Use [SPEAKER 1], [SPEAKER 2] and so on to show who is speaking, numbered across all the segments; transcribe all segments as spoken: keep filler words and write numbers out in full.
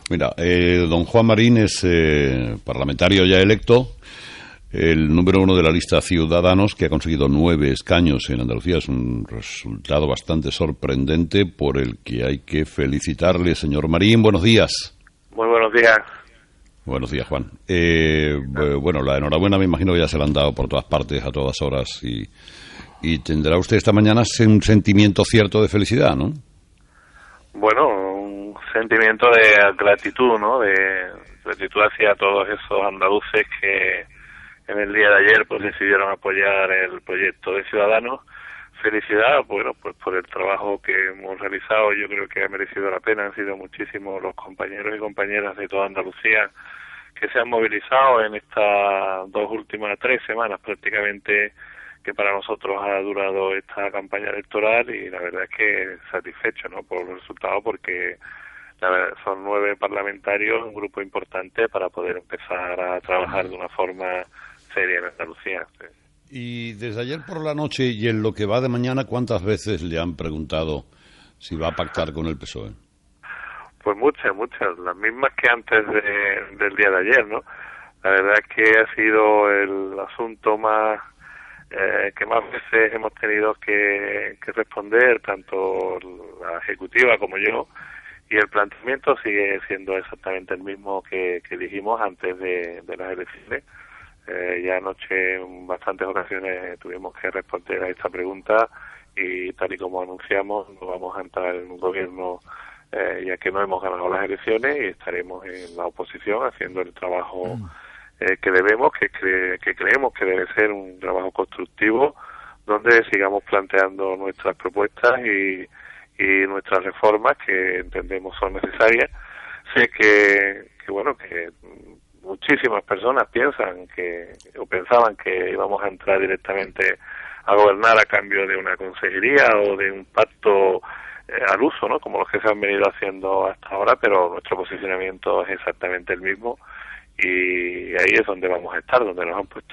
[SPEAKER 1] Mira, eh, don Juan Marín es eh, parlamentario ya electo, el número uno de la lista Ciudadanos, que ha conseguido nueve escaños en Andalucía. Es un resultado bastante sorprendente por el que hay que felicitarle, señor Marín. Buenos días.
[SPEAKER 2] Muy buenos días.
[SPEAKER 1] Buenos días, Juan. Eh, bueno, la enhorabuena me imagino que ya se la han dado por todas partes, a todas horas, y, y tendrá usted esta mañana un sentimiento cierto de felicidad, ¿no?
[SPEAKER 2] Bueno, un sentimiento de gratitud, ¿no? De gratitud hacia todos esos andaluces que en el día de ayer pues decidieron apoyar el proyecto de Ciudadanos. Felicidad, bueno, pues por el trabajo que hemos realizado. Yo creo que ha merecido la pena. Han sido muchísimos los compañeros y compañeras de toda Andalucía que se han movilizado en estas dos últimas tres semanas prácticamente que para nosotros ha durado esta campaña electoral, y la verdad es que satisfecho, ¿no?, por los resultados, porque la verdad, son nueve parlamentarios, un grupo importante para poder empezar a trabajar de una forma seria en Andalucía. Sí.
[SPEAKER 1] Y desde ayer por la noche y en lo que va de mañana, ¿cuántas veces le han preguntado si va a pactar con el P S O E?
[SPEAKER 2] Pues muchas, muchas, las mismas que antes de, del día de ayer, ¿no? La verdad es que ha sido el asunto más eh, que más veces hemos tenido que, que responder, tanto la ejecutiva como yo, y el planteamiento sigue siendo exactamente el mismo que, que dijimos antes de, de las elecciones. Eh, ya anoche en bastantes ocasiones tuvimos que responder a esta pregunta, y tal y como anunciamos, no vamos a entrar en un gobierno eh, ya que no hemos ganado las elecciones, y estaremos en la oposición haciendo el trabajo mm. eh, que debemos, que, cre que creemos que debe ser un trabajo constructivo, donde sigamos planteando nuestras propuestas y, y nuestras reformas que entendemos son necesarias. Sé que, que bueno, que muchísimas personas piensan que, o pensaban que íbamos a entrar directamente a gobernar a cambio de una consejería o de un pacto eh, al uso, ¿no?, como los que se han venido haciendo hasta ahora, pero nuestro posicionamiento es exactamente el mismo, y ahí es donde vamos a estar, donde nos han puesto.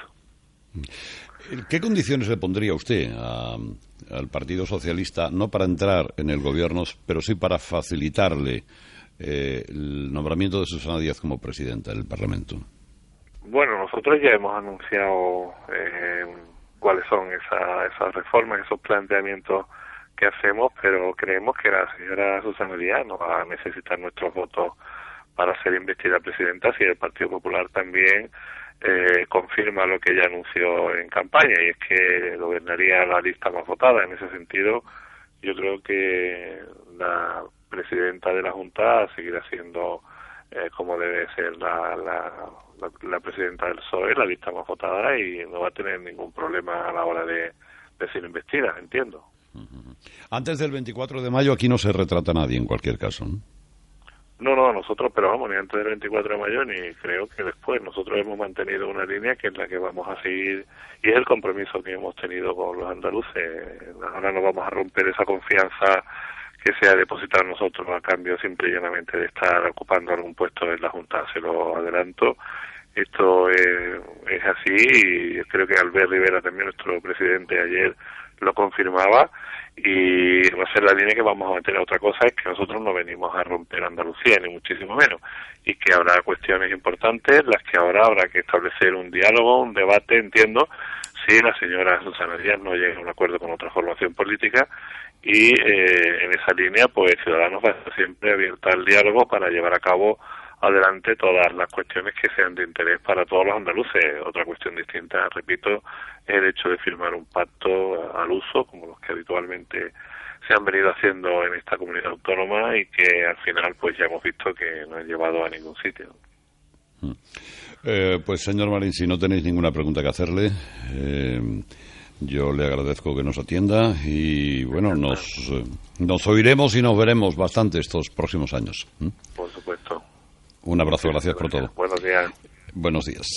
[SPEAKER 1] ¿Qué condiciones le pondría usted a, al Partido Socialista, no para entrar en el gobierno, pero sí para facilitarle Eh, el nombramiento de Susana Díaz como presidenta del Parlamento?
[SPEAKER 2] Bueno, nosotros ya hemos anunciado eh, cuáles son esa, esas reformas, esos planteamientos que hacemos, pero creemos que la señora Susana Díaz no va a necesitar nuestros votos para ser investida presidenta si el Partido Popular también eh, confirma lo que ella anunció en campaña, y es que gobernaría la lista más votada. En ese sentido, yo creo que la presidenta de la Junta seguirá siendo eh, como debe ser la, la, la, la presidenta del P S O E, la lista más votada, y no va a tener ningún problema a la hora de, de ser investida, entiendo.
[SPEAKER 1] Antes del veinticuatro de mayo aquí no se retrata nadie, en cualquier caso, ¿no?
[SPEAKER 2] No, no, nosotros, pero vamos, ni antes del veinticuatro de mayo, ni creo que después. Nosotros hemos mantenido una línea que es la que vamos a seguir, y es el compromiso que hemos tenido con los andaluces. Ahora no vamos a romper esa confianza que se ha depositado en nosotros a cambio simple y llanamente de estar ocupando algún puesto en la Junta, se lo adelanto. Esto es, es así, y creo que Albert Rivera, también nuestro presidente, ayer lo confirmaba, y va a ser la línea que vamos a mantener. Otra cosa es que nosotros no venimos a romper Andalucía, ni muchísimo menos, y que habrá cuestiones importantes, las que ahora habrá que establecer un diálogo, un debate, entiendo, si la señora Susana Díaz no llega a un acuerdo con otra formación política, y eh, en esa línea pues Ciudadanos va a estar siempre abierta al diálogo para llevar a cabo adelante todas las cuestiones que sean de interés para todos los andaluces. Otra cuestión distinta, repito, es el hecho de firmar un pacto al uso, como los que habitualmente se han venido haciendo en esta comunidad autónoma, y que al final pues ya hemos visto que no han llevado a ningún sitio.
[SPEAKER 1] Eh, pues señor Marín, si no tenéis ninguna pregunta que hacerle, eh, yo le agradezco que nos atienda, y bueno, nos, eh, nos oiremos y nos veremos bastante estos próximos años. ¿Mm?
[SPEAKER 2] Por supuesto.
[SPEAKER 1] Un abrazo, gracias por todo.
[SPEAKER 2] Buenos días.
[SPEAKER 1] Buenos días.